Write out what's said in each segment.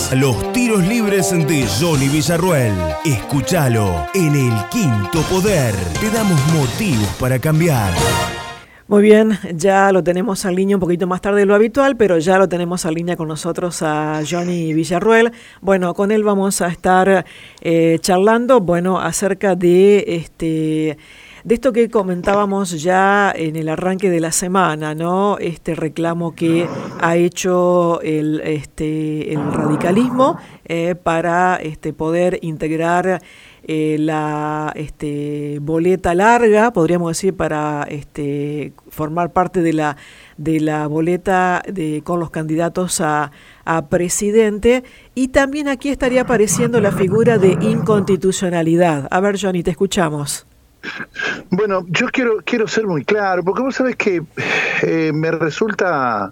escuchás los tiros libres de Johnny Villarruel. Escúchalo en El Quinto Poder. Te damos motivos para cambiar. Muy bien, ya lo tenemos en línea un poquito más tarde de lo habitual, pero ya lo tenemos en línea con nosotros a Johnny Villarruel. Bueno, con él vamos a estar charlando, acerca de esto que comentábamos ya en el arranque de la semana, ¿no? Este reclamo que ha hecho el radicalismo para poder integrar la boleta larga, podríamos decir, para formar parte de la boleta con los candidatos a presidente. Y también aquí estaría apareciendo la figura de inconstitucionalidad. A ver, Johnny, te escuchamos. Bueno, yo quiero ser muy claro, porque vos sabés que me resulta,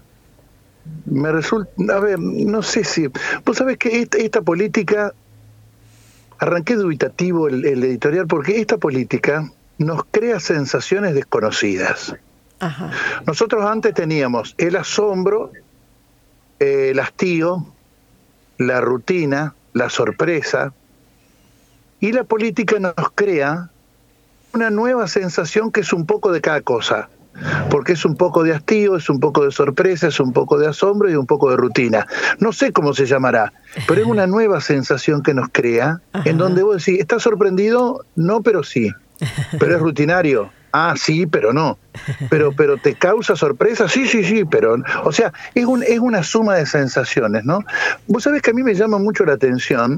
a ver, no sé si, vos sabés que esta política, arranqué dubitativo el editorial, porque esta política nos crea sensaciones desconocidas. Ajá. Nosotros antes teníamos el asombro, el hastío, la rutina, la sorpresa, y la política nos crea una nueva sensación que es un poco de cada cosa, porque es un poco de hastío, es un poco de sorpresa, es un poco de asombro y un poco de rutina. No sé cómo se llamará, pero es una nueva sensación que nos crea, en donde vos decís, ¿estás sorprendido? No, pero sí. ¿Pero es rutinario? Ah, sí, pero no. ¿Pero te causa sorpresa? Sí, pero... O sea, es una suma de sensaciones, ¿no? Vos sabés que a mí me llama mucho la atención,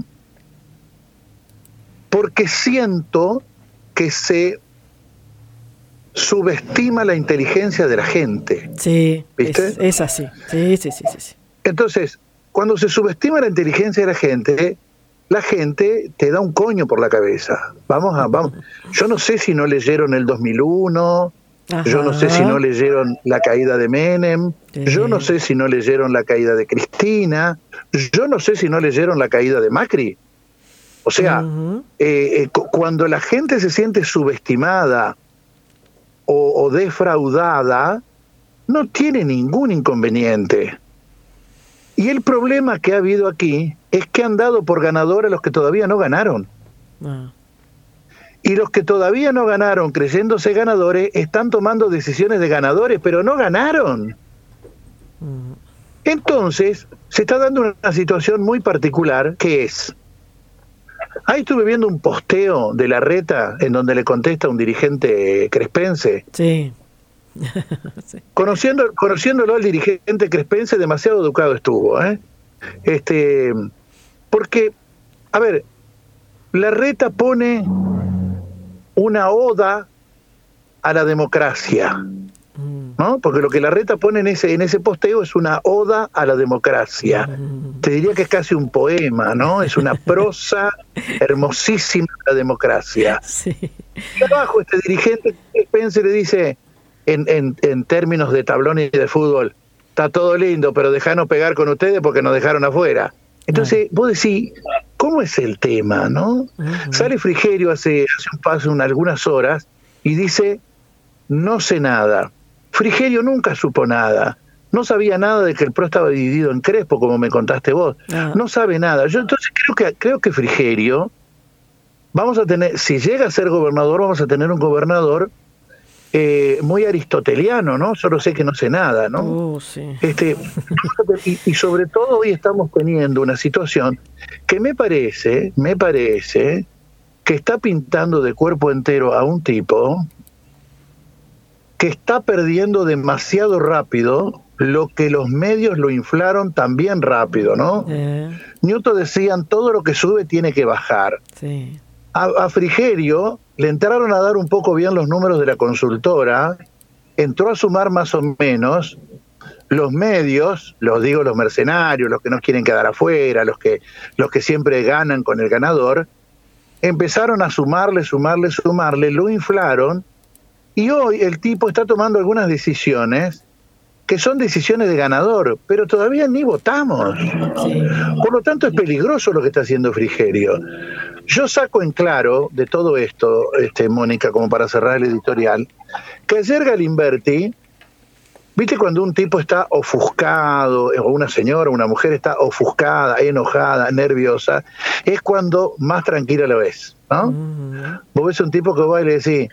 porque siento que se subestima la inteligencia de la gente. Sí, ¿viste? Es así. Sí. Entonces, cuando se subestima la inteligencia de la gente te da un coño por la cabeza. Vamos. Yo no sé si no leyeron el 2001, ajá. Yo no sé si no leyeron la caída de Menem, yo no sé si no leyeron la caída de Cristina, yo no sé si no leyeron la caída de Macri. O sea, cuando la gente se siente subestimada o defraudada, no tiene ningún inconveniente. Y el problema que ha habido aquí es que han dado por ganador a los que todavía no ganaron. Y los que todavía no ganaron, creyéndose ganadores, están tomando decisiones de ganadores, pero no ganaron. Entonces, se está dando una situación muy particular, que es... Ahí estuve viendo un posteo de Larreta en donde le contesta a un dirigente crespense. Sí. Sí. Conociéndolo al dirigente crespense, demasiado educado estuvo, porque, a ver, Larreta pone una oda a la democracia, ¿no? Porque lo que Larreta pone en ese posteo es una oda a la democracia. Te diría que es casi un poema, ¿no? Es una prosa hermosísima de la democracia. Sí. Y abajo este dirigente crespense le dice, en términos de tablón y de fútbol, está todo lindo, pero dejanos pegar con ustedes porque nos dejaron afuera. Entonces, vos decís, ¿cómo es el tema, no? Sale Frigerio hace un paso algunas horas y dice, no sé nada. Frigerio nunca supo nada. No sabía nada de que el PRO estaba dividido en Crespo, como me contaste vos. No sabe nada. Yo entonces creo que Frigerio, vamos a tener, si llega a ser gobernador, vamos a tener un gobernador muy aristoteliano, ¿no? Solo sé que no sé nada, ¿no? Sí. Y sobre todo hoy estamos teniendo una situación que me parece que está pintando de cuerpo entero a un tipo que está perdiendo demasiado rápido lo que los medios lo inflaron también rápido, ¿no? Newton decían, todo lo que sube tiene que bajar. Sí. A Frigerio le entraron a dar un poco bien los números de la consultora, entró a sumar más o menos, los medios, los mercenarios, los que no quieren quedar afuera, los que siempre ganan con el ganador, empezaron a sumarle, lo inflaron, y hoy el tipo está tomando algunas decisiones que son decisiones de ganador, pero todavía ni votamos. Sí. Por lo tanto, es peligroso lo que está haciendo Frigerio. Yo saco en claro de todo esto, Mónica, como para cerrar el editorial, que ayer Galimberti ¿Viste cuando un tipo está ofuscado, o una señora, una mujer está ofuscada, enojada, nerviosa? Es cuando más tranquila lo ves, ¿no? Vos ves un tipo que va y le decís,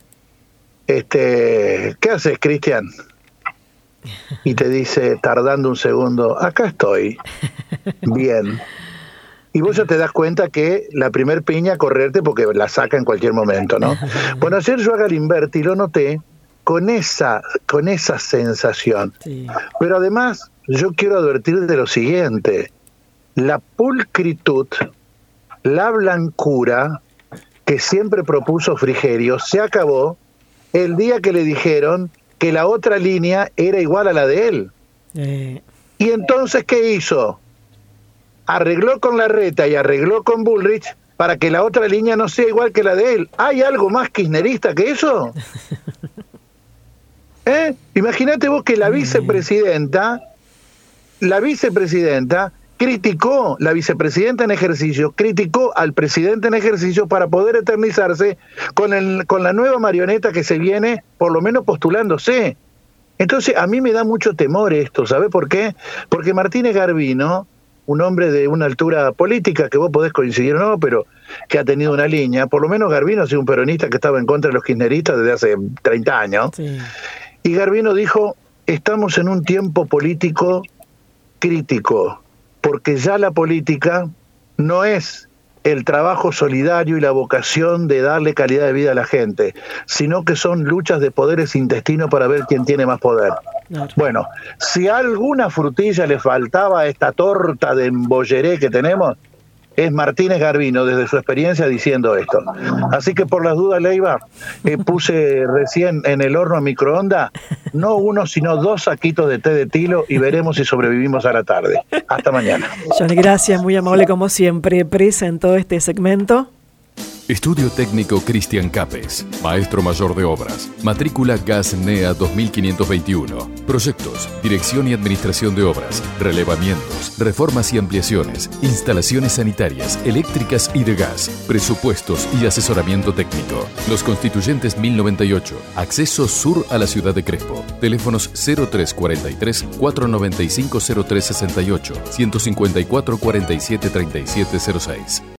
¿qué haces, Cristian? Y te dice, tardando un segundo, acá estoy, bien. Y vos ya te das cuenta que la primer piña correrte porque la saca en cualquier momento, ¿no? Bueno, ayer yo a Galimberti lo noté con esa sensación. Sí. Pero además, yo quiero advertir de lo siguiente: la pulcritud, la blancura que siempre propuso Frigerio se acabó el día que le dijeron que la otra línea era igual a la de él. Y entonces, ¿qué hizo? Arregló con Larreta y arregló con Bullrich para que la otra línea no sea igual que la de él. ¿Hay algo más kirchnerista que eso? Imagínate vos que la vicepresidenta criticó, la vicepresidenta en ejercicio, criticó al presidente en ejercicio para poder eternizarse con la nueva marioneta que se viene, por lo menos postulándose. Entonces, a mí me da mucho temor esto, ¿sabe por qué? Porque Martínez Garvino, un hombre de una altura política, que vos podés coincidir o no, pero que ha tenido una línea, por lo menos Garvino ha sido un peronista que estaba en contra de los kirchneristas desde hace 30 años, sí. Y Garvino dijo, estamos en un tiempo político crítico, porque ya la política no es el trabajo solidario y la vocación de darle calidad de vida a la gente, sino que son luchas de poderes intestinos para ver quién tiene más poder. Claro. Bueno, si alguna frutilla le faltaba a esta torta de embolleré que tenemos, es Martínez Garvino, desde su experiencia, diciendo esto. Así que por las dudas, Leiva, puse recién en el horno a microondas, no 1, sino 2 saquitos de té de tilo y veremos si sobrevivimos a la tarde. Hasta mañana. Johnny, gracias, muy amable como siempre. Presentó este segmento. Estudio Técnico Cristian Capes, Maestro Mayor de Obras, matrícula GAS-NEA 2521. Proyectos, dirección y administración de obras, relevamientos, reformas y ampliaciones, instalaciones sanitarias, eléctricas y de gas, presupuestos y asesoramiento técnico. Los Constituyentes 1098, acceso sur a la ciudad de Crespo. Teléfonos 0343 495 0368, 154 47 3706.